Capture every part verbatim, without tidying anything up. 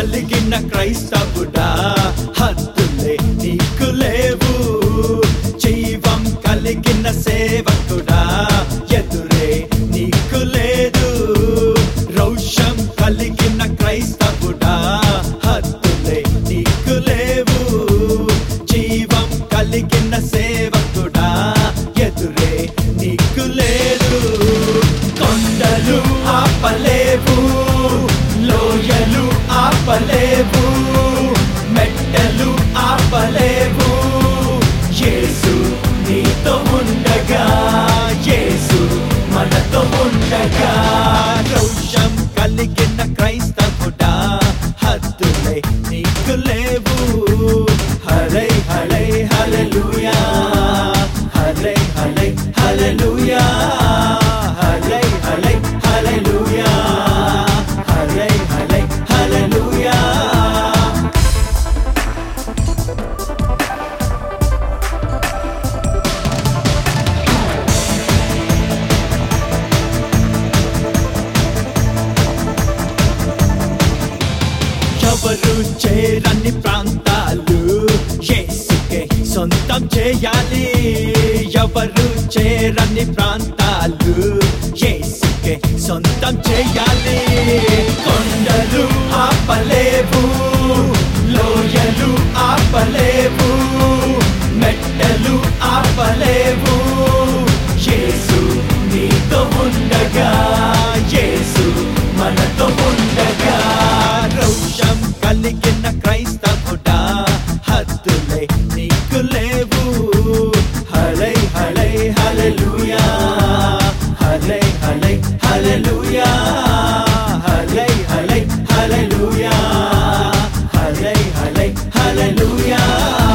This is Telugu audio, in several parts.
కలిగిన క్రైస్తవుడా హద్దులే నీకు లేవు. జీవం కలిగిన సేవకుడా ఎదురే నీకు లేదు. రోషం కలిగిన క్రైస్తవుడా హద్దులే నీకు లేవు. జీవం కలిగిన సేవకుడా ఎదురే నీకు లేదు. కొండలు ఆపలేవు, లోయలు ఆపలేవు, మెట్టలు ఆపలేవు. యేసు నీతో ఉండగా, యేసు మనతో ఉండగా. రోషం కలిగిన క్రైస్తవుడా హద్దులే నీకు లేవు. హల్లే హల్లే హల్లెలూయా, హల్లే హల్లే హల్లెలూయా, హల్లే హల్లే హల్లెలూయా, హల్లే హల్లే హల్లెలూయా. ఎవరు చేరని ప్రాంతాలు యేసుకే సొంతం చేయాలి. ఎవరు చేరని ప్రాంతాలు యేసుకే సొంతం చేయాలి. కొండలు ఆపలేవు, లోయలు ఆపలేవు, మెట్టలు ఆపలేవు. యేసు నీతో ఉండగా, యేసు మనతో ఉండగా. రోషం కలిగిన క్రైస్తవుడా హద్దులే నీకు లేవు. హల్లే హల్లే హల్లెలూయా, హల్లే హల్లే హల్లెలూయా, హల్లే హల్లే హల్లెలూయా, హల్లే హల్లే హల్లెలూయా.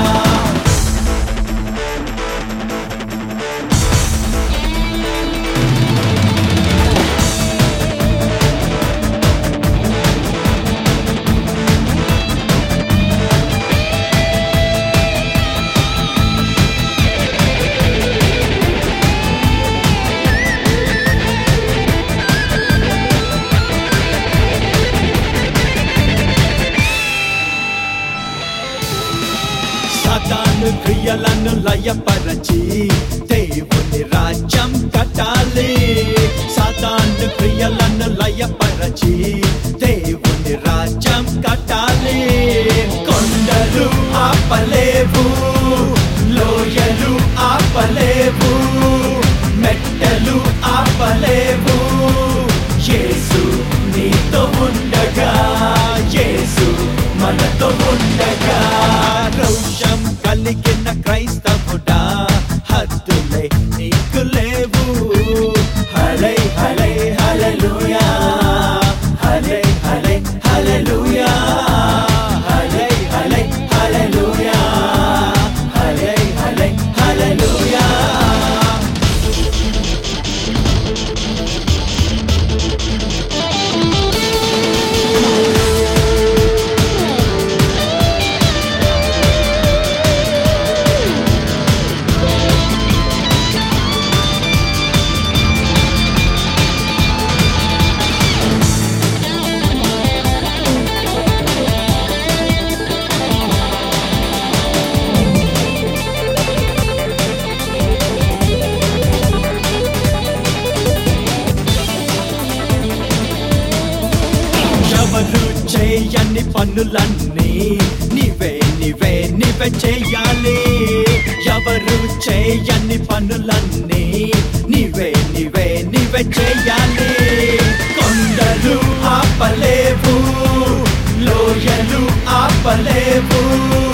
సాతాను క్రియలను లయపరచి దేవుని రాజ్యం కట్టాలి. సాతాను క్రియలను లయపరచి దేవుని రాజ్యం కట్టాలి. కొండలు ఆపలేవు, లోయలు ఆపలేవు, మెట్టలు ఆపలేవు. యేసు నీతో ఉండగా, యేసు మనతో ఉండగా. రోషం కలిగిన క్రైస్తవుడా హద్దులే నీకు లేవు. హల్లే హల్లే హల్లెలూయా, హల్లే హల్లే హల్లెలూయా, హల్లే హల్లే హల్లెలూయా, హల్లే హల్లే హల్లెలూయా. ఎవరు చేయని పనులన్నీ నీవే నీవే నీవే చేయాలి. ఎవరు చేయని పనులన్నీ నీవే నీవే నీవే చేయాలి. కొండలు ఆపలేవు, లోయలు ఆపలేవు,